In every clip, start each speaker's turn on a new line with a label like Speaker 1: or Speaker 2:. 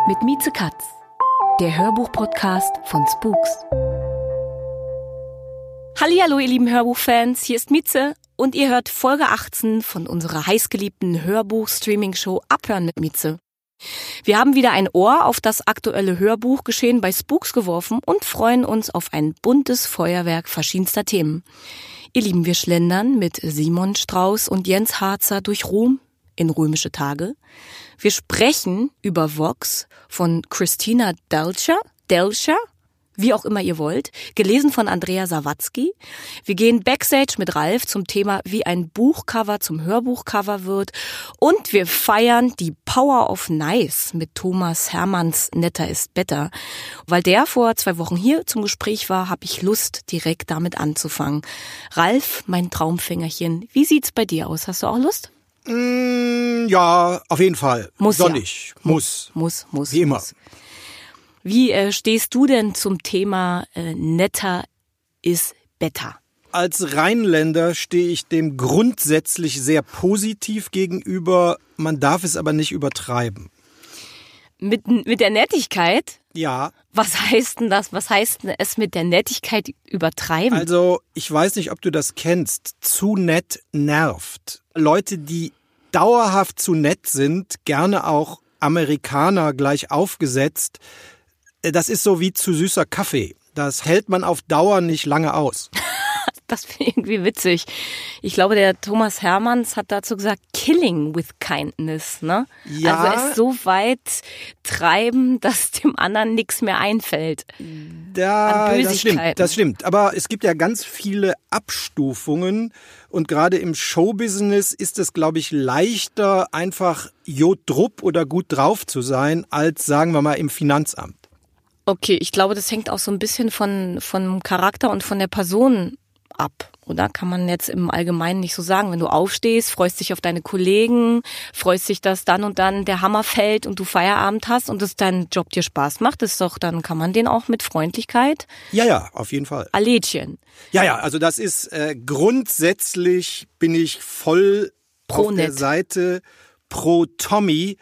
Speaker 1: mit Mieze Katz, der Hörbuch-Podcast von Spooks. Hallihallo, ihr lieben Hörbuchfans, hier ist Mieze und ihr hört Folge 18 von unserer heißgeliebten Hörbuch-Streaming-Show Abhören mit Mieze. Wir haben wieder ein Ohr auf das aktuelle Hörbuchgeschehen bei Spooks geworfen und freuen uns auf ein buntes Feuerwerk verschiedenster Themen. Ihr Lieben, wir schlendern mit Simon Strauß und Jens Harzer durch Rom in römische Tage. Wir sprechen über Vox von Christina Delcher, wie auch immer ihr wollt, gelesen von Andrea Sawatzki. Wir gehen Backstage mit Ralf zum Thema, wie ein Buchcover zum Hörbuchcover wird. Und wir feiern die Power of Nice mit Thomas Hermanns Netter ist Better. Weil der vor 2 Wochen hier zum Gespräch war, habe ich Lust, direkt damit anzufangen. Ralf, mein Traumfängerchen, wie sieht's bei dir aus? Hast du auch Lust?
Speaker 2: Ja, auf jeden Fall.
Speaker 1: Muss
Speaker 2: sonnig.
Speaker 1: Ja.
Speaker 2: Muss.
Speaker 1: Wie immer. Wie stehst du denn zum Thema Netter is better?
Speaker 2: Als Rheinländer stehe ich dem grundsätzlich sehr positiv gegenüber. Man darf es aber nicht übertreiben.
Speaker 1: Mit der Nettigkeit?
Speaker 2: Ja.
Speaker 1: Was heißt denn das? Was heißt denn es mit der Nettigkeit übertreiben?
Speaker 2: Also, ich weiß nicht, ob du das kennst. Zu nett nervt. Leute, die dauerhaft zu nett sind, gerne auch Amerikaner gleich aufgesetzt, das ist so wie zu süßer Kaffee. Das hält man auf Dauer nicht lange aus.
Speaker 1: Das finde ich irgendwie witzig. Ich glaube, der Thomas Hermanns hat dazu gesagt, killing with kindness, ne?
Speaker 2: Ja.
Speaker 1: Also es so weit treiben, dass dem anderen nichts mehr einfällt.
Speaker 2: Das stimmt. Aber es gibt ja ganz viele Abstufungen. Und gerade im Showbusiness ist es, glaube ich, leichter, einfach jodrupp oder gut drauf zu sein, als, sagen wir mal, im Finanzamt.
Speaker 1: Okay, ich glaube, das hängt auch so ein bisschen vom Charakter und von der Person ab, oder? Kann man jetzt im Allgemeinen nicht so sagen. Wenn du aufstehst, freust dich auf deine Kollegen, freust dich, dass dann und dann der Hammer fällt und du Feierabend hast und dass dein Job dir Spaß macht, dann kann man den auch mit Freundlichkeit.
Speaker 2: Ja, auf jeden Fall.
Speaker 1: Allädchen.
Speaker 2: Ja, also das ist grundsätzlich bin ich voll
Speaker 1: Pro
Speaker 2: auf
Speaker 1: nett.
Speaker 2: der Seite pro Tommy,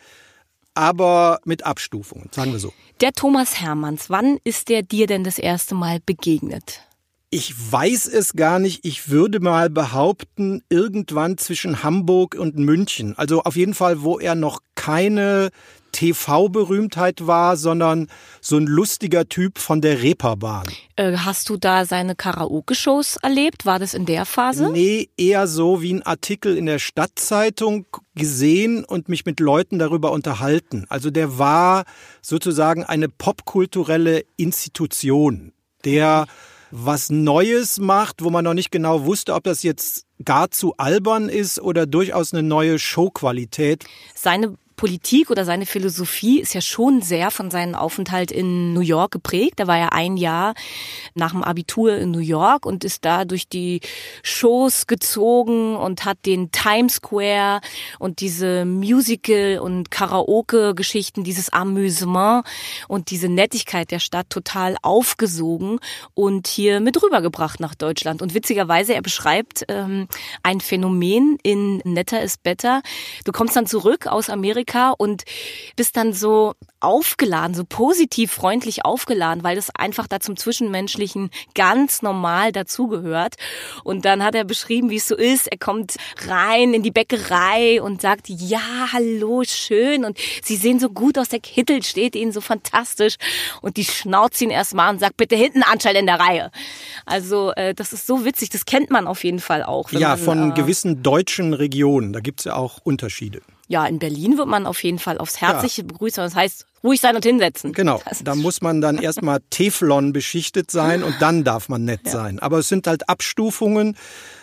Speaker 2: aber mit Abstufungen, sagen wir so.
Speaker 1: Der Thomas Hermanns, wann ist der dir denn das erste Mal begegnet?
Speaker 2: Ich weiß es gar nicht. Ich würde mal behaupten, irgendwann zwischen Hamburg und München. Also auf jeden Fall, wo er noch keine TV-Berühmtheit war, sondern so ein lustiger Typ von der Reeperbahn.
Speaker 1: Hast du da seine Karaoke-Shows erlebt? War das in der Phase?
Speaker 2: Nee, eher so wie ein Artikel in der Stadtzeitung gesehen und mich mit Leuten darüber unterhalten. Also der war sozusagen eine popkulturelle Institution, der was Neues macht, wo man noch nicht genau wusste, ob das jetzt gar zu albern ist oder durchaus eine neue Showqualität.
Speaker 1: Seine Politik oder seine Philosophie ist ja schon sehr von seinem Aufenthalt in New York geprägt. Da war er 1 Jahr nach dem Abitur in New York und ist da durch die Shows gezogen und hat den Times Square und diese Musical- und Karaoke-Geschichten, dieses Amüsement und diese Nettigkeit der Stadt total aufgesogen und hier mit rübergebracht nach Deutschland. Und witzigerweise, er beschreibt ein Phänomen in Netter is Better. Du kommst dann zurück aus Amerika und bist dann so aufgeladen, so positiv, freundlich aufgeladen, weil das einfach da zum Zwischenmenschlichen ganz normal dazugehört. Und dann hat er beschrieben, wie es so ist. Er kommt rein in die Bäckerei und sagt, ja, hallo, schön. Und Sie sehen so gut aus, der Kittel steht Ihnen so fantastisch. Und die schnauzt ihn erstmal und sagt, bitte hinten anstellen in der Reihe. Also das ist so witzig, das kennt man auf jeden Fall auch.
Speaker 2: Ja, von gewissen deutschen Regionen, da gibt's ja auch Unterschiede.
Speaker 1: Ja, in Berlin wird man auf jeden Fall aufs Herzliche begrüßt. Das heißt, ruhig sein und hinsetzen.
Speaker 2: Genau, da muss man dann erstmal Teflon beschichtet sein und dann darf man nett sein. Aber es sind halt Abstufungen.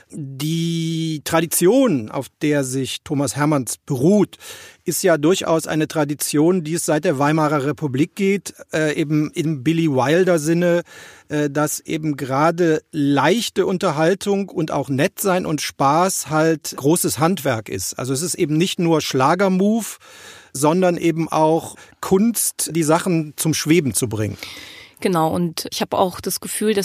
Speaker 2: Die Tradition, auf der sich Thomas Hermanns beruht, ist ja durchaus eine Tradition, die es seit der Weimarer Republik geht, eben im Billy Wilder Sinne, dass eben gerade leichte Unterhaltung und auch nett sein und Spaß halt großes Handwerk ist. Also es ist eben nicht nur Schlagermove, sondern eben auch Kunst, die Sachen zum Schweben zu bringen.
Speaker 1: Genau, und ich habe auch das Gefühl, dass es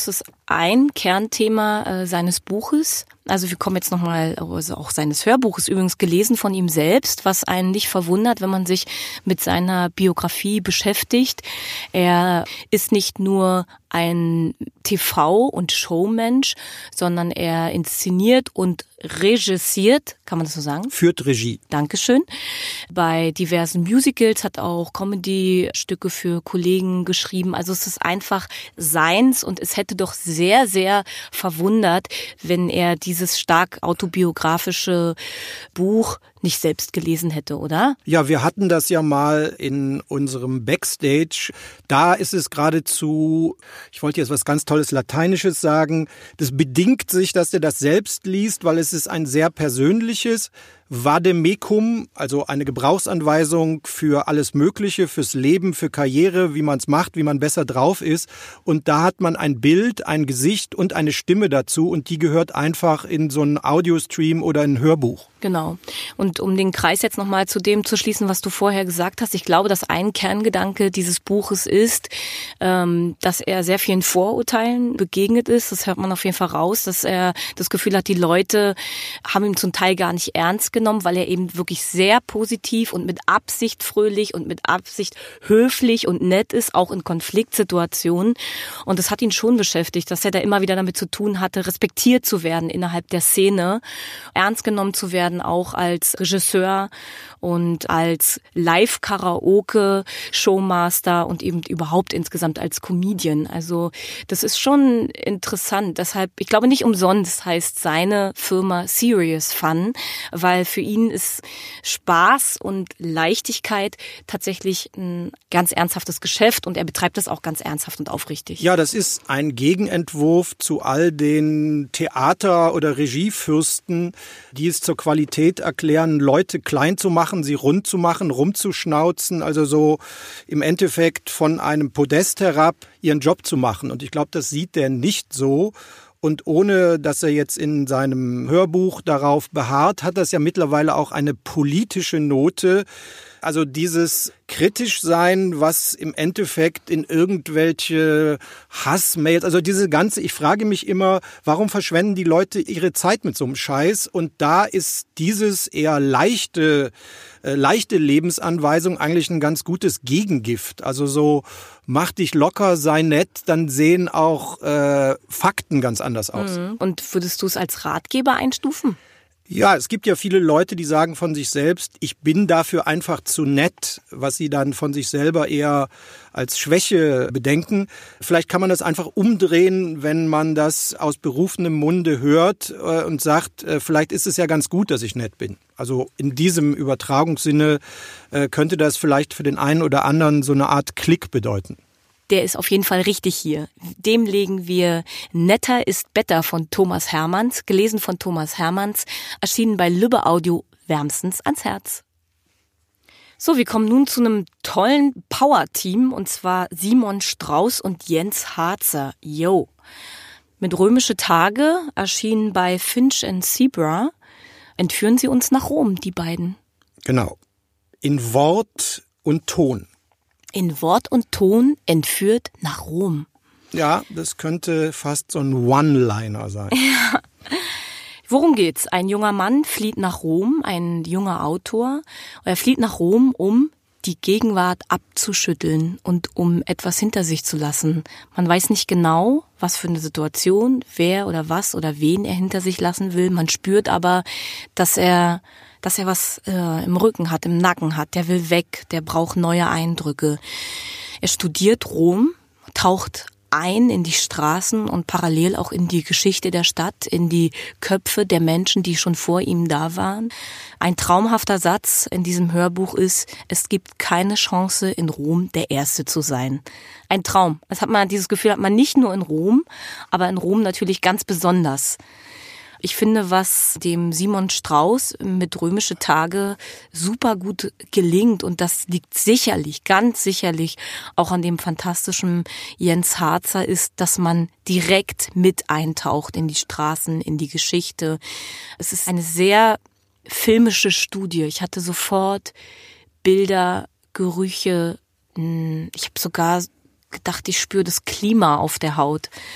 Speaker 1: ein Kernthema seines Buches. Also wir kommen jetzt nochmal, also auch seines Hörbuches übrigens gelesen von ihm selbst, was einen nicht verwundert, wenn man sich mit seiner Biografie beschäftigt. Er ist nicht nur ein TV- und Showmensch, sondern er inszeniert und regissiert, kann man das so sagen?
Speaker 2: Führt Regie.
Speaker 1: Dankeschön. Bei diversen Musicals, hat auch Comedy-Stücke für Kollegen geschrieben. Also es ist einfach seins und es hätte doch sehr, sehr verwundert, wenn er dieses stark autobiografische Buch nicht selbst gelesen hätte, oder?
Speaker 2: Ja, wir hatten das ja mal in unserem Backstage. Da ist es geradezu, ich wollte jetzt was ganz Tolles Lateinisches sagen, das bedingt sich, dass er das selbst liest, weil es ist ein sehr persönliches Vademecum, also eine Gebrauchsanweisung für alles Mögliche, fürs Leben, für Karriere, wie man es macht, wie man besser drauf ist. Und da hat man ein Bild, ein Gesicht und eine Stimme dazu und die gehört einfach in so einen Audiostream oder ein Hörbuch.
Speaker 1: Genau. Und um den Kreis jetzt nochmal zu dem zu schließen, was du vorher gesagt hast, ich glaube, dass ein Kerngedanke dieses Buches ist, dass er sehr vielen Vorurteilen begegnet ist. Das hört man auf jeden Fall raus, dass er das Gefühl hat, die Leute haben ihn zum Teil gar nicht ernst genommen, weil er eben wirklich sehr positiv und mit Absicht fröhlich und mit Absicht höflich und nett ist, auch in Konfliktsituationen. Und das hat ihn schon beschäftigt, dass er da immer wieder damit zu tun hatte, respektiert zu werden innerhalb der Szene, ernst genommen zu werden, auch als Regisseur und als Live-Karaoke-Showmaster und eben überhaupt insgesamt als Comedian. Also das ist schon interessant. Deshalb, ich glaube nicht umsonst heißt seine Firma Serious Fun, weil für ihn ist Spaß und Leichtigkeit tatsächlich ein ganz ernsthaftes Geschäft und er betreibt das auch ganz ernsthaft und aufrichtig.
Speaker 2: Ja, das ist ein Gegenentwurf zu all den Theater- oder Regiefürsten, die es zur Qualität erklären, Leute klein zu machen, sie rund zu machen, rumzuschnauzen, also so im Endeffekt von einem Podest herab ihren Job zu machen. Und ich glaube, das sieht der nicht so. Und ohne, dass er jetzt in seinem Hörbuch darauf beharrt, hat das ja mittlerweile auch eine politische Note. Also dieses kritisch sein, was im Endeffekt in irgendwelche Hassmails, also diese ganze, ich frage mich immer, warum verschwenden die Leute ihre Zeit mit so einem Scheiß? Und da ist dieses eher leichte Lebensanweisung eigentlich ein ganz gutes Gegengift. Also so, mach dich locker, sei nett, dann sehen auch Fakten ganz anders aus.
Speaker 1: Und würdest du es als Ratgeber einstufen?
Speaker 2: Ja, es gibt ja viele Leute, die sagen von sich selbst, ich bin dafür einfach zu nett, was sie dann von sich selber eher als Schwäche bedenken. Vielleicht kann man das einfach umdrehen, wenn man das aus berufenem Munde hört und sagt, vielleicht ist es ja ganz gut, dass ich nett bin. Also in diesem Übertragungssinne könnte das vielleicht für den einen oder anderen so eine Art Klick bedeuten.
Speaker 1: Der ist auf jeden Fall richtig hier. Dem legen wir Netter ist Better von Thomas Hermanns, gelesen von Thomas Hermanns, erschienen bei Lübbe Audio, wärmstens ans Herz. So, wir kommen nun zu einem tollen Power-Team, und zwar Simon Strauß und Jens Harzer. Yo. Mit Römische Tage, erschienen bei Finch & Zebra, entführen sie uns nach Rom, die beiden.
Speaker 2: Genau. In Wort und Ton.
Speaker 1: In Wort und Ton entführt nach Rom.
Speaker 2: Ja, das könnte fast so ein One-Liner sein.
Speaker 1: Ja. Worum geht's? Ein junger Mann flieht nach Rom, ein junger Autor. Er flieht nach Rom, um die Gegenwart abzuschütteln und um etwas hinter sich zu lassen. Man weiß nicht genau, was für eine Situation, wer oder was oder wen er hinter sich lassen will. Man spürt aber, dass er was im Rücken hat, im Nacken hat. Der will weg, der braucht neue Eindrücke. Er studiert Rom, taucht ein in die Straßen und parallel auch in die Geschichte der Stadt, in die Köpfe der Menschen, die schon vor ihm da waren. Ein traumhafter Satz in diesem Hörbuch ist, es gibt keine Chance, in Rom der Erste zu sein. Ein Traum. Dieses Gefühl hat man nicht nur in Rom, aber in Rom natürlich ganz besonders. Ich finde, was dem Simon Strauß mit Römische Tage super gut gelingt, und das liegt sicherlich, ganz sicherlich auch an dem fantastischen Jens Harzer, ist, dass man direkt mit eintaucht in die Straßen, in die Geschichte. Es ist eine sehr filmische Studie. Ich hatte sofort Bilder, Gerüche. Ich habe sogar gedacht, ich spüre das Klima auf der Haut.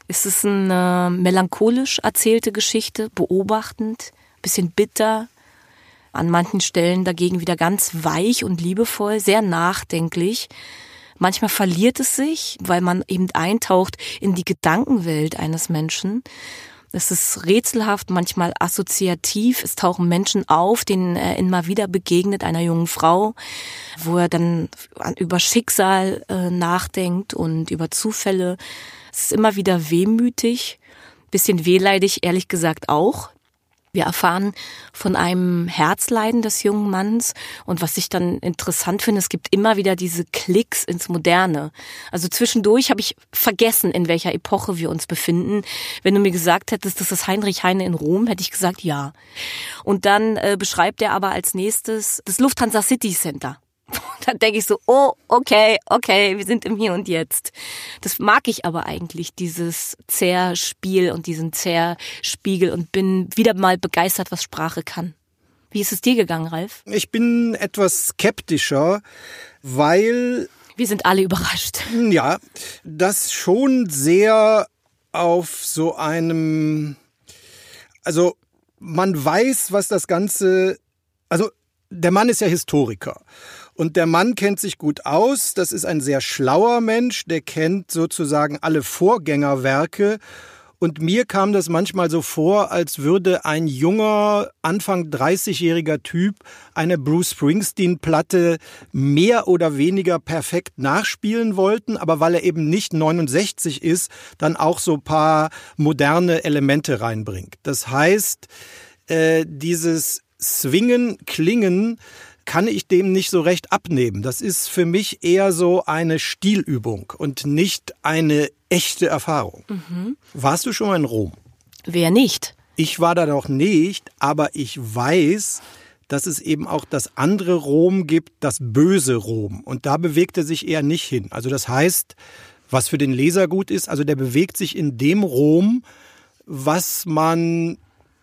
Speaker 1: Es ist eine melancholisch erzählte Geschichte, beobachtend, bisschen bitter, an manchen Stellen dagegen wieder ganz weich und liebevoll, sehr nachdenklich. Manchmal verliert es sich, weil man eben eintaucht in die Gedankenwelt eines Menschen. Es ist rätselhaft, manchmal assoziativ. Es tauchen Menschen auf, denen er immer wieder begegnet, einer jungen Frau, wo er dann über Schicksal nachdenkt und über Zufälle. Es ist immer wieder wehmütig, bisschen wehleidig, ehrlich gesagt auch. Wir erfahren von einem Herzleiden des jungen Manns und was ich dann interessant finde, es gibt immer wieder diese Klicks ins Moderne. Also zwischendurch habe ich vergessen, in welcher Epoche wir uns befinden. Wenn du mir gesagt hättest, das ist Heinrich Heine in Rom, hätte ich gesagt, ja. Und dann beschreibt er aber als nächstes das Lufthansa City Center. Dann denke ich so, oh, okay, wir sind im Hier und Jetzt. Das mag ich aber eigentlich, dieses Zerspiel und diesen Zerspiegel und bin wieder mal begeistert, was Sprache kann. Wie ist es dir gegangen, Ralf?
Speaker 2: Ich bin etwas skeptischer, weil...
Speaker 1: Wir sind alle überrascht.
Speaker 2: Ja, das schon sehr auf so einem... Also man weiß, was das Ganze... Also der Mann ist ja Historiker. Und der Mann kennt sich gut aus, das ist ein sehr schlauer Mensch, der kennt sozusagen alle Vorgängerwerke. Und mir kam das manchmal so vor, als würde ein junger, Anfang 30-jähriger Typ eine Bruce Springsteen-Platte mehr oder weniger perfekt nachspielen wollten, aber weil er eben nicht 69 ist, dann auch so ein paar moderne Elemente reinbringt. Das heißt, dieses Swingen, Klingen, kann ich dem nicht so recht abnehmen. Das ist für mich eher so eine Stilübung und nicht eine echte Erfahrung. Mhm. Warst du schon mal in Rom?
Speaker 1: Wer nicht?
Speaker 2: Ich war da noch nicht, aber ich weiß, dass es eben auch das andere Rom gibt, das böse Rom. Und da bewegt er sich eher nicht hin. Also das heißt, was für den Leser gut ist, also der bewegt sich in dem Rom, was man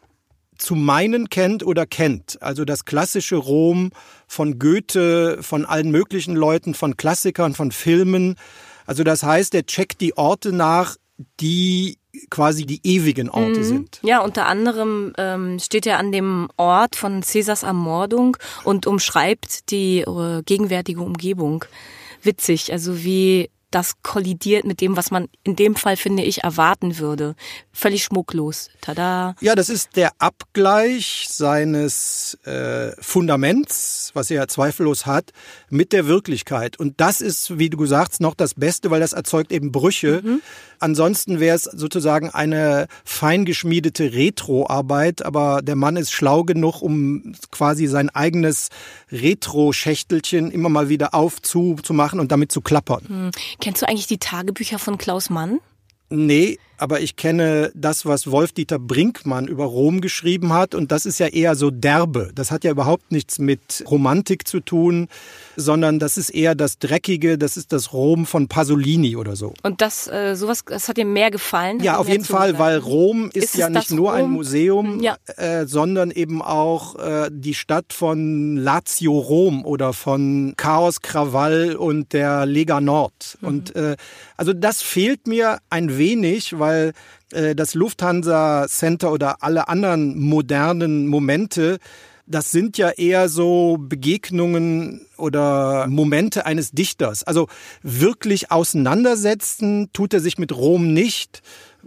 Speaker 2: zu meinen kennt oder kennt. Also das klassische Rom von Goethe, von allen möglichen Leuten, von Klassikern, von Filmen. Also das heißt, er checkt die Orte nach, die quasi die ewigen Orte sind.
Speaker 1: Ja, unter anderem steht er an dem Ort von Caesars Ermordung und umschreibt die gegenwärtige Umgebung. Witzig, also wie das kollidiert mit dem, was man in dem Fall, finde ich, erwarten würde. Völlig schmucklos. Tada.
Speaker 2: Ja, das ist der Abgleich seines Fundaments, was er ja zweifellos hat, mit der Wirklichkeit. Und das ist, wie du sagst, noch das Beste, weil das erzeugt eben Brüche. Mhm. Ansonsten wäre es sozusagen eine feingeschmiedete Retro-Arbeit, aber der Mann ist schlau genug, um quasi sein eigenes Retro-Schächtelchen immer mal wieder aufzumachen und damit zu klappern.
Speaker 1: Kennst du eigentlich die Tagebücher von Klaus Mann?
Speaker 2: Nee, aber ich kenne das, was Wolf-Dieter Brinkmann über Rom geschrieben hat. Und das ist ja eher so derbe. Das hat ja überhaupt nichts mit Romantik zu tun, sondern das ist eher das Dreckige, das ist das Rom von Pasolini oder so.
Speaker 1: Und das hat dir mehr gefallen?
Speaker 2: Ja, auf jeden Fall, weil Rom ist ja nicht nur ein Museum, ja, sondern eben auch die Stadt von Lazio Rom oder von Chaos, Krawall und der Lega Nord. Mhm. Und also das fehlt mir ein wenig, weil das Lufthansa Center oder alle anderen modernen Momente, das sind ja eher so Begegnungen oder Momente eines Dichters. Also wirklich auseinandersetzen tut er sich mit Rom nicht,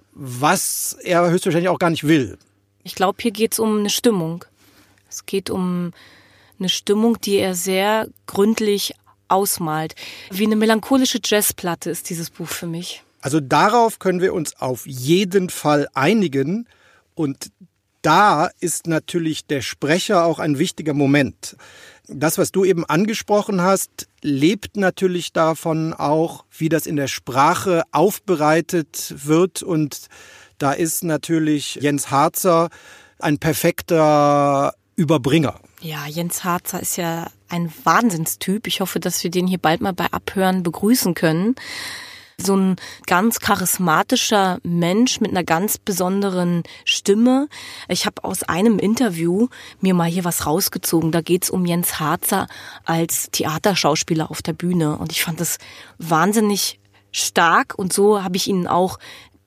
Speaker 2: was er höchstwahrscheinlich auch gar nicht will.
Speaker 1: Ich glaube, hier geht es um eine Stimmung. Es geht um eine Stimmung, die er sehr gründlich ausmalt. Wie eine melancholische Jazzplatte ist dieses Buch für mich.
Speaker 2: Also darauf können wir uns auf jeden Fall einigen. Und da ist natürlich der Sprecher auch ein wichtiger Moment. Das, was du eben angesprochen hast, lebt natürlich davon auch, wie das in der Sprache aufbereitet wird. Und da ist natürlich Jens Harzer ein perfekter Überbringer.
Speaker 1: Ja, Jens Harzer ist ja ein Wahnsinnstyp. Ich hoffe, dass wir den hier bald mal bei Abhören begrüßen können. So ein ganz charismatischer Mensch mit einer ganz besonderen Stimme. Ich habe aus einem Interview mir mal hier was rausgezogen. Da geht's um Jens Harzer als Theaterschauspieler auf der Bühne. Und ich fand das wahnsinnig stark. Und so habe ich ihn auch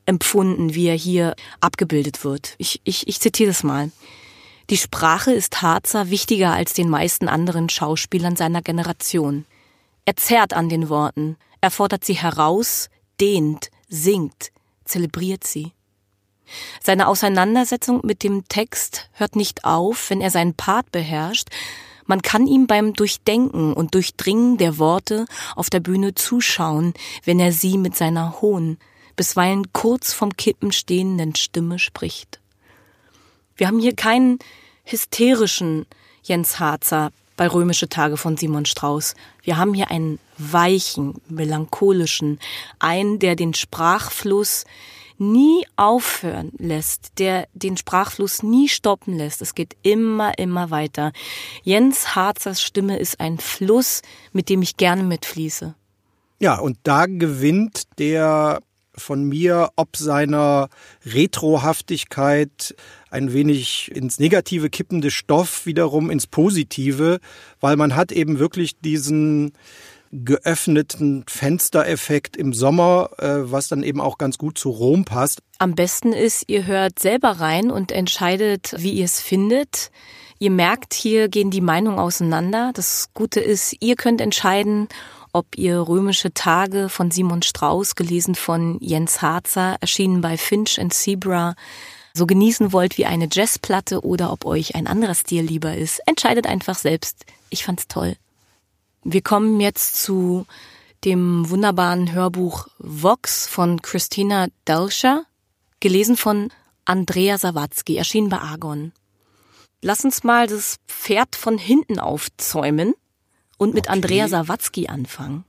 Speaker 1: empfunden, wie er hier abgebildet wird. Ich zitiere das mal. Die Sprache ist Harzer wichtiger als den meisten anderen Schauspielern seiner Generation. Er zerrt an den Worten, er fordert sie heraus, dehnt, singt, zelebriert sie. Seine Auseinandersetzung mit dem Text hört nicht auf, wenn er seinen Part beherrscht. Man kann ihm beim Durchdenken und Durchdringen der Worte auf der Bühne zuschauen, wenn er sie mit seiner hohen, bisweilen kurz vom Kippen stehenden Stimme spricht. Wir haben hier keinen hysterischen Jens Harzer bei Römische Tage von Simon Strauß. Wir haben hier einen weichen, melancholischen, einen, der den Sprachfluss nie aufhören lässt, der den Sprachfluss nie stoppen lässt. Es geht immer, immer weiter. Jens Harzers Stimme ist ein Fluss, mit dem ich gerne mitfließe.
Speaker 2: Ja, und da gewinnt der von mir ob seiner Retrohaftigkeit ein wenig ins Negative kippende Stoff wiederum ins Positive, weil man hat eben wirklich diesen geöffneten Fenstereffekt im Sommer, was dann eben auch ganz gut zu Rom passt.
Speaker 1: Am besten ist, ihr hört selber rein und entscheidet, wie ihr es findet. Ihr merkt, hier gehen die Meinungen auseinander. Das Gute ist, ihr könnt entscheiden, ob ihr Römische Tage von Simon Strauß, gelesen von Jens Harzer, erschienen bei Finch and Zebra, so genießen wollt wie eine Jazzplatte oder ob euch ein anderer Stil lieber ist. Entscheidet einfach selbst. Ich fand's toll. Wir kommen jetzt zu dem wunderbaren Hörbuch Vox von Christina Delscher, gelesen von Andrea Sawatzki, erschienen bei Argon. Lass uns mal das Pferd von hinten aufzäumen und mit Andrea Sawatzki anfangen.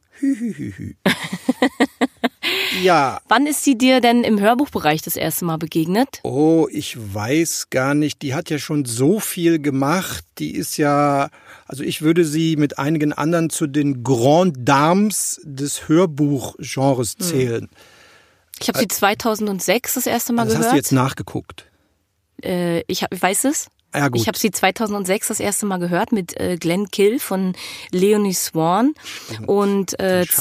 Speaker 2: Ja.
Speaker 1: Wann ist sie dir denn im Hörbuchbereich das erste Mal begegnet?
Speaker 2: Oh, ich weiß gar nicht. Die hat ja schon so viel gemacht. Die ist ja, also ich würde sie mit einigen anderen zu den Grand Dames des Hörbuchgenres zählen.
Speaker 1: Ich habe sie 2006 das erste Mal gehört.
Speaker 2: Das hast du jetzt nachgeguckt?
Speaker 1: Ich weiß es.
Speaker 2: Ja, gut.
Speaker 1: Ich habe sie 2006 das erste Mal gehört mit Glenn Kill von Leonie Swan und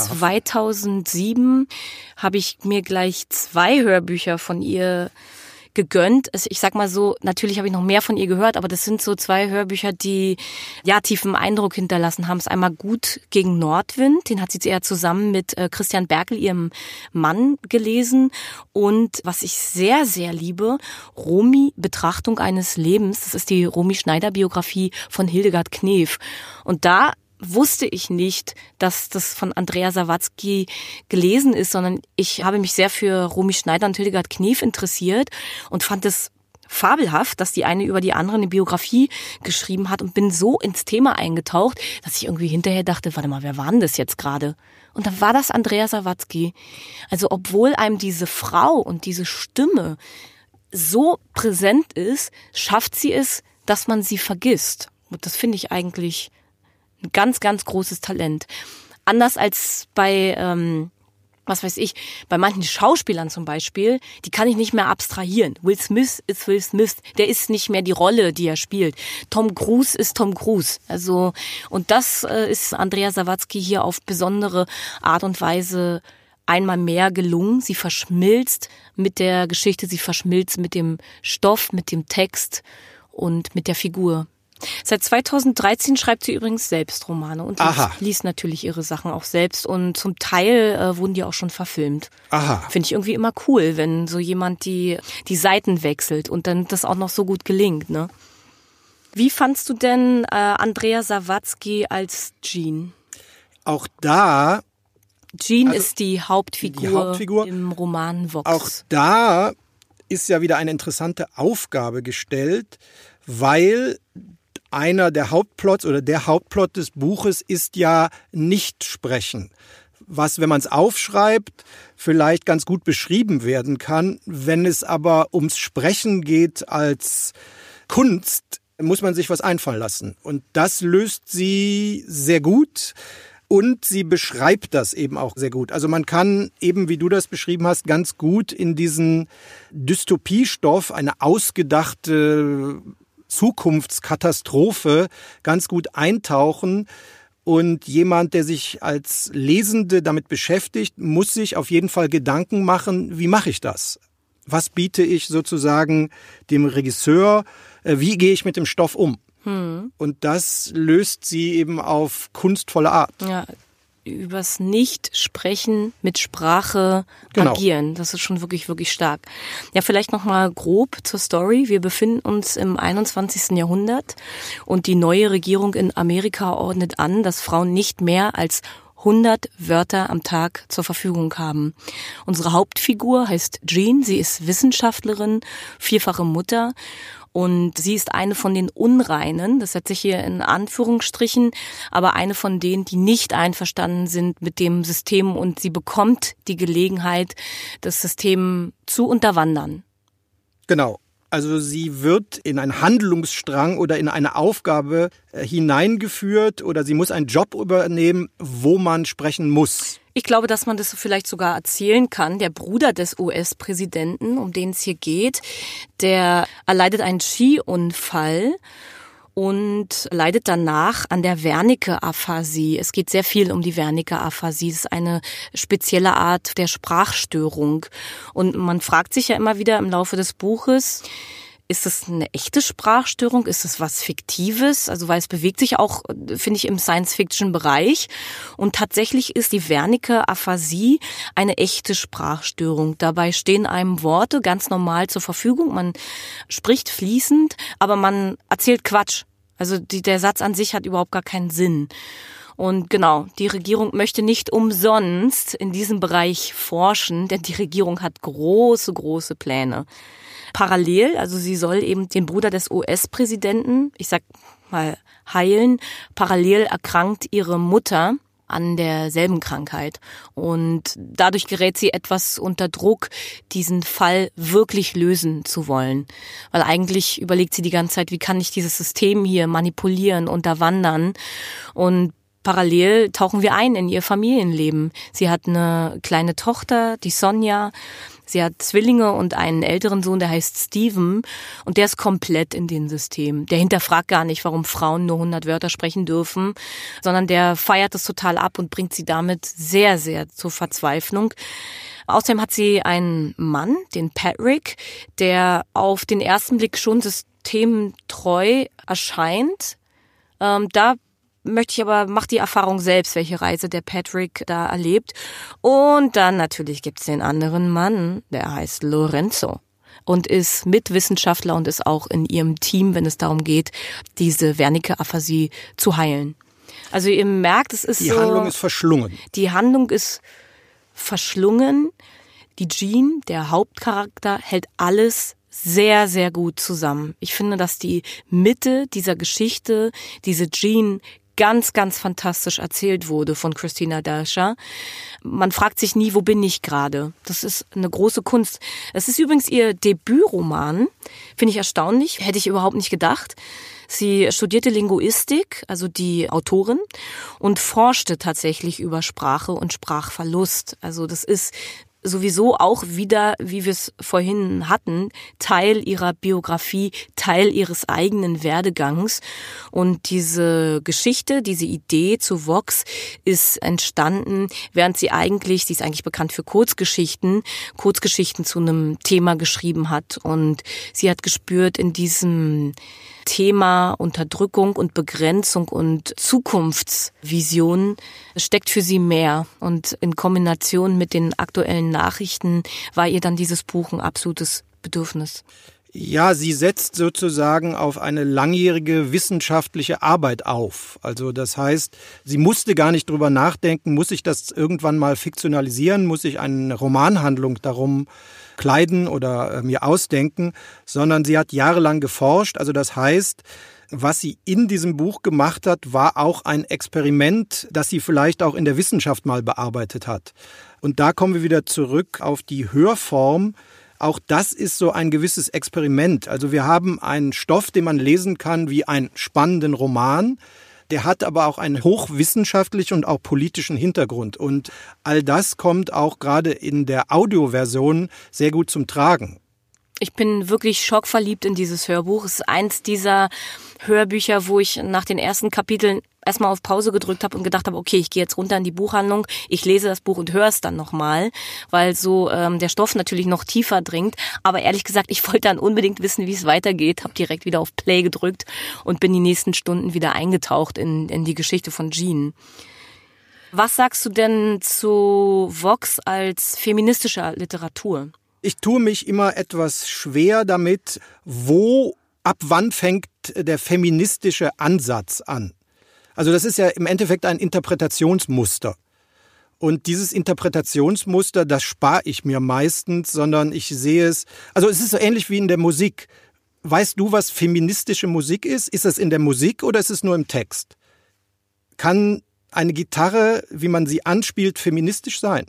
Speaker 1: 2007 habe ich mir gleich 2 Hörbücher von ihr gegönnt. Ich sag mal so, natürlich habe ich noch mehr von ihr gehört, aber das sind so 2 Hörbücher, die ja tiefen Eindruck hinterlassen haben. Es ist einmal Gut gegen Nordwind, den hat sie eher zusammen mit Christian Berkel, ihrem Mann, gelesen. Und was ich sehr, sehr liebe, Romy, Betrachtung eines Lebens. Das ist die Romy-Schneider-Biografie von Hildegard Knef. Und da wusste ich nicht, dass das von Andrea Sawatzki gelesen ist, sondern ich habe mich sehr für Romy Schneider und Hildegard Knef interessiert und fand es fabelhaft, dass die eine über die andere eine Biografie geschrieben hat und bin so ins Thema eingetaucht, dass ich irgendwie hinterher dachte, warte mal, wer war denn das jetzt gerade? Und dann war das Andrea Sawatzki. Also obwohl einem diese Frau und diese Stimme so präsent ist, schafft sie es, dass man sie vergisst. Und das finde ich eigentlich ein ganz, ganz großes Talent. Anders als bei, bei manchen Schauspielern zum Beispiel, die kann ich nicht mehr abstrahieren. Will Smith ist Will Smith. Der ist nicht mehr die Rolle, die er spielt. Tom Cruise ist Tom Cruise. Also, und das ist Andrea Sawatzki hier auf besondere Art und Weise einmal mehr gelungen. Sie verschmilzt mit der Geschichte, sie verschmilzt mit dem Stoff, mit dem Text und mit der Figur. Seit 2013 schreibt sie übrigens selbst Romane und liest natürlich ihre Sachen auch selbst und zum Teil wurden die auch schon verfilmt. Finde ich irgendwie immer cool, wenn so jemand die Seiten wechselt und dann das auch noch so gut gelingt, ne? Wie fandst du denn Andrea Sawatzki als Jean?
Speaker 2: Auch da...
Speaker 1: Jean ist die Hauptfigur im Roman Vox.
Speaker 2: Auch da ist ja wieder eine interessante Aufgabe gestellt, weil einer der Hauptplots oder der Hauptplot des Buches ist ja nicht sprechen. Was, wenn man es aufschreibt, vielleicht ganz gut beschrieben werden kann. Wenn es aber ums Sprechen geht als Kunst, muss man sich was einfallen lassen. Und das löst sie sehr gut. Und sie beschreibt das eben auch sehr gut. Also man kann eben, wie du das beschrieben hast, ganz gut in diesen Dystopiestoff, eine ausgedachte Zukunftskatastrophe, ganz gut eintauchen. Und jemand, der sich als Lesende damit beschäftigt, muss sich auf jeden Fall Gedanken machen, wie mache ich das? was biete ich sozusagen dem Regisseur, wie gehe ich mit dem Stoff um? Und das löst sie eben auf kunstvolle Art.
Speaker 1: Ja, übers Nicht-Sprechen mit Sprache agieren. Das ist schon wirklich, wirklich stark. Ja, vielleicht nochmal grob zur Story. Wir befinden uns im 21. Jahrhundert und die neue Regierung in Amerika ordnet an, dass Frauen nicht mehr als 100 Wörter am Tag zur Verfügung haben. Unsere Hauptfigur heißt Jean. Sie ist Wissenschaftlerin, vierfache Mutter. Und sie ist eine von den Unreinen, das setze ich hier in Anführungsstrichen, aber eine von denen, die nicht einverstanden sind mit dem System, und sie bekommt die Gelegenheit, das System zu unterwandern.
Speaker 2: Genau. Also sie wird in einen Handlungsstrang oder in eine Aufgabe hineingeführt oder sie muss einen Job übernehmen, wo man sprechen muss.
Speaker 1: Ich glaube, dass man das vielleicht sogar erzählen kann. Der Bruder des US-Präsidenten, um den es hier geht, der erleidet einen Skiunfall und leidet danach an der Wernicke-Aphasie. Es geht sehr viel um die Wernicke-Aphasie. Es ist eine spezielle Art der Sprachstörung. Und man fragt sich ja immer wieder im Laufe des Buches, ist das eine echte Sprachstörung? Ist das was Fiktives? Also, weil es bewegt sich auch, finde ich, im Science-Fiction-Bereich. Und tatsächlich ist die Wernicke-Aphasie eine echte Sprachstörung. Dabei stehen einem Worte ganz normal zur Verfügung. Man spricht fließend, aber man erzählt Quatsch. Also der Satz an sich hat überhaupt gar keinen Sinn. Und genau, die Regierung möchte nicht umsonst in diesem Bereich forschen, denn die Regierung hat große, große Pläne. Parallel, also sie soll eben den Bruder des US-Präsidenten, ich sag mal, heilen. Parallel erkrankt ihre Mutter an derselben Krankheit. Und dadurch gerät sie etwas unter Druck, diesen Fall wirklich lösen zu wollen. Weil eigentlich überlegt sie die ganze Zeit, wie kann ich dieses System hier manipulieren, unterwandern. Und parallel tauchen wir ein in ihr Familienleben. Sie hat eine kleine Tochter, die Sonja. Sie hat Zwillinge und einen älteren Sohn, der heißt Steven, und der ist komplett in dem System. Der hinterfragt gar nicht, warum Frauen nur 100 Wörter sprechen dürfen, sondern der feiert es total ab und bringt sie damit sehr, sehr zur Verzweiflung. Außerdem hat sie einen Mann, den Patrick, der auf den ersten Blick schon systemtreu erscheint. Macht die Erfahrung selbst, welche Reise der Patrick da erlebt. Und dann natürlich gibt's den anderen Mann, der heißt Lorenzo und ist Mitwissenschaftler und ist auch in ihrem Team, wenn es darum geht, diese Wernicke-Aphasie zu heilen. Also ihr merkt, es ist
Speaker 2: Die Handlung ist verschlungen.
Speaker 1: Die Handlung ist verschlungen. Die Jean, der Hauptcharakter, hält alles sehr, sehr gut zusammen. Ich finde, dass die Mitte dieser Geschichte, diese Jean, ganz, ganz fantastisch erzählt wurde von Christina Dalscher. Man fragt sich nie, wo bin ich gerade? Das ist eine große Kunst. Es ist übrigens ihr Debütroman. Finde ich erstaunlich. Hätte ich überhaupt nicht gedacht. Sie studierte Linguistik, also die Autorin, und forschte tatsächlich über Sprache und Sprachverlust. Also das ist sowieso auch wieder, wie wir es vorhin hatten, Teil ihrer Biografie, Teil ihres eigenen Werdegangs. Und diese Geschichte, diese Idee zu Vox ist entstanden, während sie ist eigentlich bekannt für Kurzgeschichten zu einem Thema geschrieben hat. Und sie hat gespürt, in diesem Thema Unterdrückung und Begrenzung und Zukunftsvision steckt für sie mehr. Und in Kombination mit den aktuellen Nachrichten war ihr dann dieses Buch ein absolutes Bedürfnis.
Speaker 2: Ja, sie setzt sozusagen auf eine langjährige wissenschaftliche Arbeit auf. Also das heißt, sie musste gar nicht drüber nachdenken, muss ich das irgendwann mal fiktionalisieren, muss ich eine Romanhandlung darum kleiden oder mir ausdenken, sondern sie hat jahrelang geforscht. Also das heißt, was sie in diesem Buch gemacht hat, war auch ein Experiment, das sie vielleicht auch in der Wissenschaft mal bearbeitet hat. Und da kommen wir wieder zurück auf die Hörform. Auch das ist so ein gewisses Experiment. Also wir haben einen Stoff, den man lesen kann wie einen spannenden Roman. Der hat aber auch einen hochwissenschaftlichen und auch politischen Hintergrund. Und all das kommt auch gerade in der Audioversion sehr gut zum Tragen.
Speaker 1: Ich bin wirklich schockverliebt in dieses Hörbuch. Es ist eins dieser Hörbücher, wo ich nach den ersten Kapiteln erstmal auf Pause gedrückt habe und gedacht habe, okay, ich gehe jetzt runter in die Buchhandlung, ich lese das Buch und höre es dann nochmal, weil so der Stoff natürlich noch tiefer dringt. Aber ehrlich gesagt, ich wollte dann unbedingt wissen, wie es weitergeht, habe direkt wieder auf Play gedrückt und bin die nächsten Stunden wieder eingetaucht in die Geschichte von Jean. Was sagst du denn zu Vox als feministischer Literatur?
Speaker 2: Ich tue mich immer etwas schwer damit, ab wann fängt der feministische Ansatz an? Also das ist ja im Endeffekt ein Interpretationsmuster. Und dieses Interpretationsmuster, das spare ich mir meistens, sondern ich sehe es, also es ist so ähnlich wie in der Musik. Weißt du, was feministische Musik ist? Ist es in der Musik oder ist es nur im Text? Kann eine Gitarre, wie man sie anspielt, feministisch sein?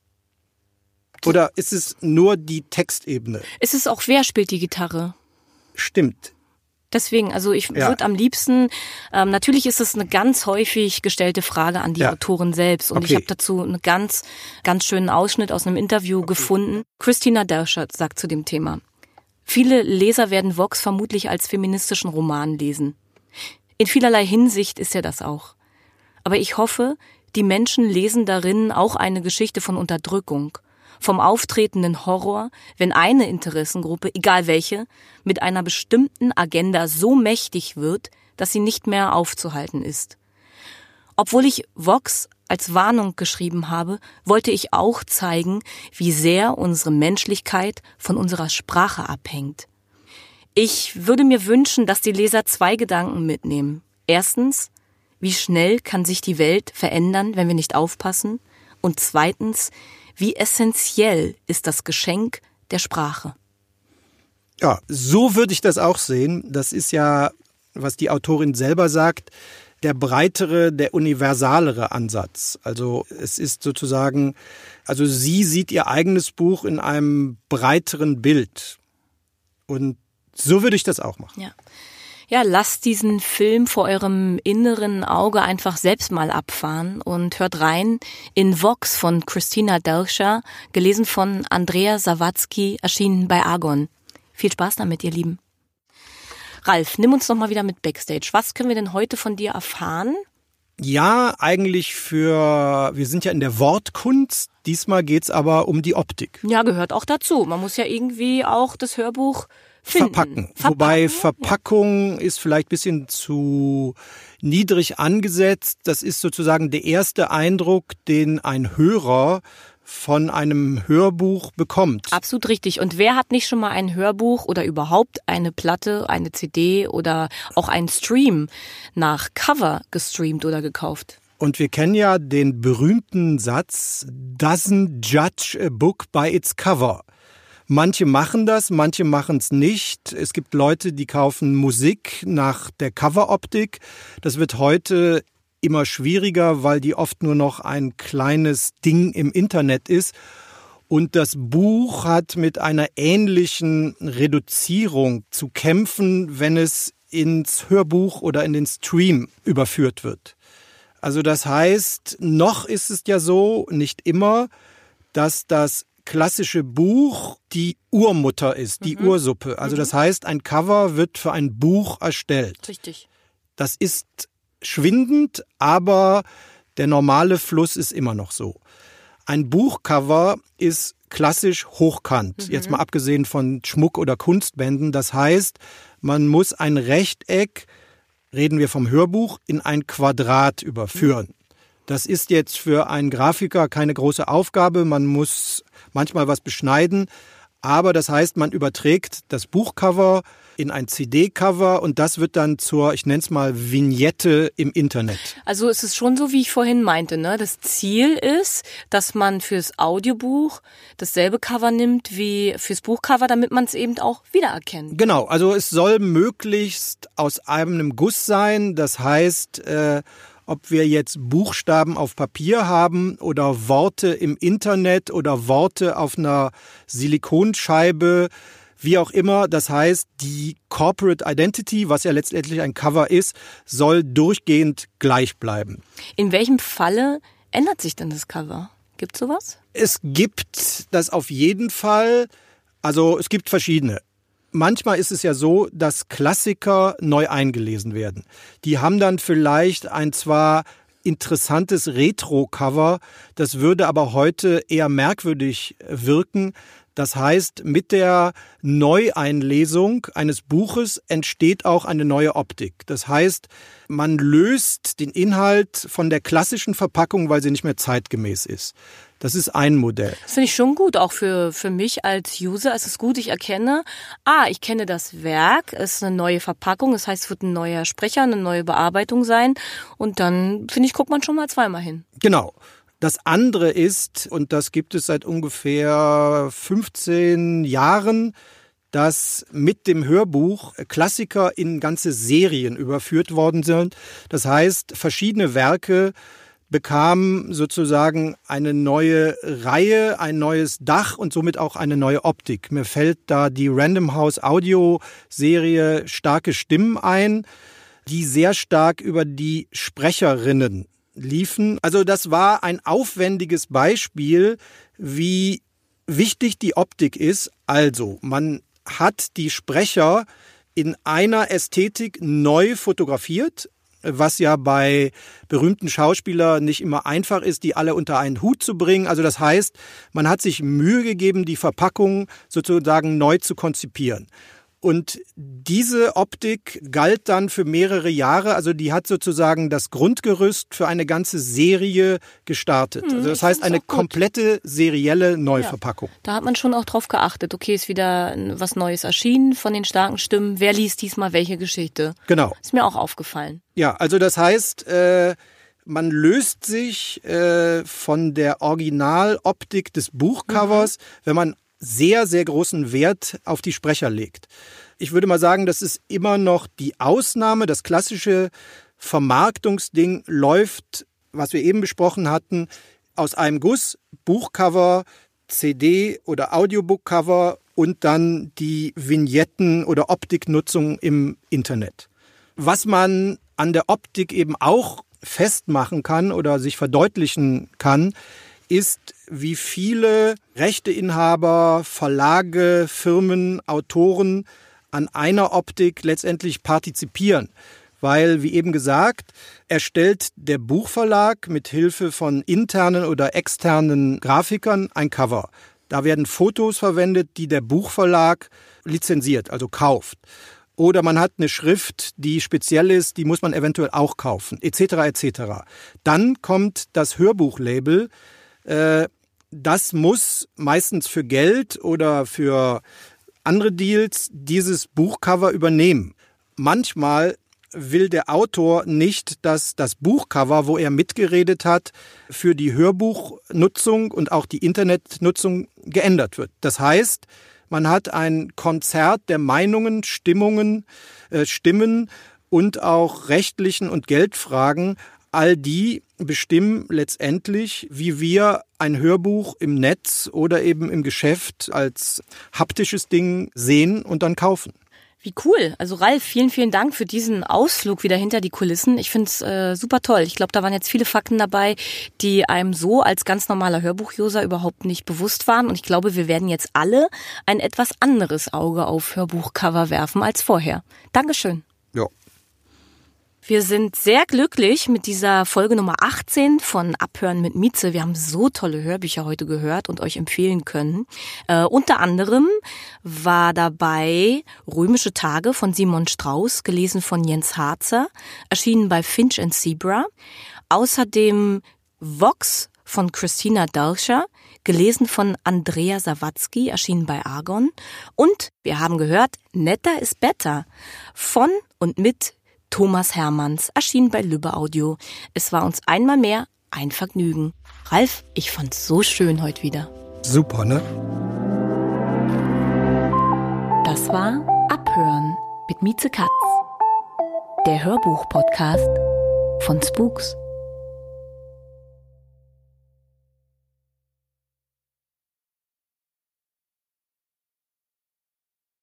Speaker 2: Oder ist es nur die Textebene?
Speaker 1: Es ist auch, wer spielt die Gitarre?
Speaker 2: Stimmt.
Speaker 1: Deswegen, also ich würde am liebsten, natürlich ist es eine ganz häufig gestellte Frage an die Autorin selbst. Und ich habe dazu einen ganz, ganz schönen Ausschnitt aus einem Interview gefunden. Christina Dauscher sagt zu dem Thema: Viele Leser werden Vox vermutlich als feministischen Roman lesen. In vielerlei Hinsicht ist er das auch. Aber ich hoffe, die Menschen lesen darin auch eine Geschichte von Unterdrückung, vom auftretenden Horror, wenn eine Interessengruppe, egal welche, mit einer bestimmten Agenda so mächtig wird, dass sie nicht mehr aufzuhalten ist. Obwohl ich Vox als Warnung geschrieben habe, wollte ich auch zeigen, wie sehr unsere Menschlichkeit von unserer Sprache abhängt. Ich würde mir wünschen, dass die Leser 2 Gedanken mitnehmen. Erstens, wie schnell kann sich die Welt verändern, wenn wir nicht aufpassen? Und zweitens, wie essentiell ist das Geschenk der Sprache?
Speaker 2: Ja, so würde ich das auch sehen. Das ist ja, was die Autorin selber sagt, der breitere, der universalere Ansatz. Also es ist sozusagen, also sie sieht ihr eigenes Buch in einem breiteren Bild. Und so würde ich das auch machen.
Speaker 1: Ja. Ja, lasst diesen Film vor eurem inneren Auge einfach selbst mal abfahren und hört rein in Vox von Christina Dauscher, gelesen von Andrea Sawatzki, erschienen bei Argon. Viel Spaß damit, ihr Lieben. Ralf, nimm uns noch mal wieder mit Backstage. Was können wir denn heute von dir erfahren?
Speaker 2: Ja, eigentlich wir sind ja in der Wortkunst. Diesmal geht's aber um die Optik.
Speaker 1: Ja, gehört auch dazu. Man muss ja irgendwie auch das Hörbuch
Speaker 2: verpacken. Wobei Verpackung ist vielleicht ein bisschen zu niedrig angesetzt. Das ist sozusagen der erste Eindruck, den ein Hörer von einem Hörbuch bekommt.
Speaker 1: Absolut richtig. Und wer hat nicht schon mal ein Hörbuch oder überhaupt eine Platte, eine CD oder auch einen Stream nach Cover gestreamt oder gekauft?
Speaker 2: Und wir kennen ja den berühmten Satz, doesn't judge a book by its cover. Manche machen das, manche machen es nicht. Es gibt Leute, die kaufen Musik nach der Coveroptik. Das wird heute immer schwieriger, weil die oft nur noch ein kleines Ding im Internet ist. Und das Buch hat mit einer ähnlichen Reduzierung zu kämpfen, wenn es ins Hörbuch oder in den Stream überführt wird. Also das heißt, noch ist es ja so, nicht immer, dass das klassische Buch die Urmutter ist, die Ursuppe. Also das heißt, ein Cover wird für ein Buch erstellt.
Speaker 1: Richtig.
Speaker 2: Das ist schwindend, aber der normale Fluss ist immer noch so. Ein Buchcover ist klassisch hochkant, jetzt mal abgesehen von Schmuck- oder Kunstbänden. Das heißt, man muss ein Rechteck, reden wir vom Hörbuch, in ein Quadrat überführen. Das ist jetzt für einen Grafiker keine große Aufgabe. Man muss manchmal was beschneiden. Aber das heißt, man überträgt das Buchcover in ein CD-Cover und das wird dann zur, ich nenne es mal, Vignette im Internet.
Speaker 1: Also es ist schon so, wie ich vorhin meinte, ne? Das Ziel ist, dass man fürs Audiobuch dasselbe Cover nimmt wie fürs Buchcover, damit man es eben auch wiedererkennt.
Speaker 2: Genau, also es soll möglichst aus einem Guss sein. Das heißt, ob wir jetzt Buchstaben auf Papier haben oder Worte im Internet oder Worte auf einer Silikonscheibe, wie auch immer. Das heißt, die Corporate Identity, was ja letztendlich ein Cover ist, soll durchgehend gleich bleiben.
Speaker 1: In welchem Falle ändert sich denn das Cover? Gibt's sowas?
Speaker 2: Es gibt das auf jeden Fall. Also es gibt verschiedene. manchmal ist es ja so, dass Klassiker neu eingelesen werden. Die haben dann vielleicht ein zwar interessantes Retro-Cover, das würde aber heute eher merkwürdig wirken. Das heißt, mit der Neueinlesung eines Buches entsteht auch eine neue Optik. Das heißt, man löst den Inhalt von der klassischen Verpackung, weil sie nicht mehr zeitgemäß ist. Das ist ein Modell.
Speaker 1: Das finde ich schon gut, auch für mich als User. Es ist gut, ich erkenne, ich kenne das Werk, es ist eine neue Verpackung, das heißt, es wird ein neuer Sprecher, eine neue Bearbeitung sein. Und dann, finde ich, guckt man schon mal zweimal hin.
Speaker 2: Genau. Das andere ist, und das gibt es seit ungefähr 15 Jahren, dass mit dem Hörbuch Klassiker in ganze Serien überführt worden sind. Das heißt, verschiedene Werke bekamen sozusagen eine neue Reihe, ein neues Dach und somit auch eine neue Optik. Mir fällt da die Random House Audio Serie Starke Stimmen ein, die sehr stark über die Sprecherinnen liefen. Also das war ein aufwendiges Beispiel, wie wichtig die Optik ist. Also man hat die Sprecher in einer Ästhetik neu fotografiert, was ja bei berühmten Schauspielern nicht immer einfach ist, die alle unter einen Hut zu bringen. Also das heißt, man hat sich Mühe gegeben, die Verpackung sozusagen neu zu konzipieren. Und diese Optik galt dann für mehrere Jahre, also die hat sozusagen das Grundgerüst für eine ganze Serie gestartet. Also das heißt eine komplette serielle Neuverpackung.
Speaker 1: Ja, da hat man schon auch drauf geachtet. Okay, ist wieder was Neues erschienen von den starken Stimmen. Wer liest diesmal welche Geschichte?
Speaker 2: Genau.
Speaker 1: Ist mir auch aufgefallen.
Speaker 2: Ja, also das heißt, man löst sich von der Originaloptik des Buchcovers, wenn man sehr, sehr großen Wert auf die Sprecher legt. Ich würde mal sagen, das ist immer noch die Ausnahme. Das klassische Vermarktungsding läuft, was wir eben besprochen hatten, aus einem Guss, Buchcover, CD- oder Audiobookcover und dann die Vignetten oder Optiknutzung im Internet. Was man an der Optik eben auch festmachen kann oder sich verdeutlichen kann, ist, wie viele Rechteinhaber, Verlage, Firmen, Autoren an einer Optik letztendlich partizipieren. Weil, wie eben gesagt, erstellt der Buchverlag mit Hilfe von internen oder externen Grafikern ein Cover. Da werden Fotos verwendet, die der Buchverlag lizenziert, also kauft. Oder man hat eine Schrift, die speziell ist, die muss man eventuell auch kaufen, etc. etc. Dann kommt das Hörbuchlabel. Das muss meistens für Geld oder für andere Deals dieses Buchcover übernehmen. Manchmal will der Autor nicht, dass das Buchcover, wo er mitgeredet hat, für die Hörbuchnutzung und auch die Internetnutzung geändert wird. Das heißt, man hat ein Konzert der Meinungen, Stimmen und auch rechtlichen und Geldfragen. All die bestimmen letztendlich, wie wir ein Hörbuch im Netz oder eben im Geschäft als haptisches Ding sehen und dann kaufen.
Speaker 1: Wie cool. Also Ralf, vielen, vielen Dank für diesen Ausflug wieder hinter die Kulissen. Ich finde es super toll. Ich glaube, da waren jetzt viele Fakten dabei, die einem so als ganz normaler Hörbuchuser überhaupt nicht bewusst waren. Und ich glaube, wir werden jetzt alle ein etwas anderes Auge auf Hörbuchcover werfen als vorher. Dankeschön.
Speaker 2: Ja.
Speaker 1: Wir sind sehr glücklich mit dieser Folge Nummer 18 von Abhören mit Mieze. Wir haben so tolle Hörbücher heute gehört und euch empfehlen können. Unter anderem war dabei Römische Tage von Simon Strauß, gelesen von Jens Harzer, erschienen bei Finch & Zebra. Außerdem Vox von Christina Dalscher, gelesen von Andrea Sawatzki, erschienen bei Argon. Und wir haben gehört, Netter ist Better von und mit Thomas Hermanns, erschien bei Lübbe Audio. Es war uns einmal mehr ein Vergnügen. Ralf, ich fand's so schön heute wieder.
Speaker 2: Super, ne?
Speaker 1: Das war Abhören mit Mieze Katz, der Hörbuch-Podcast von Spooks.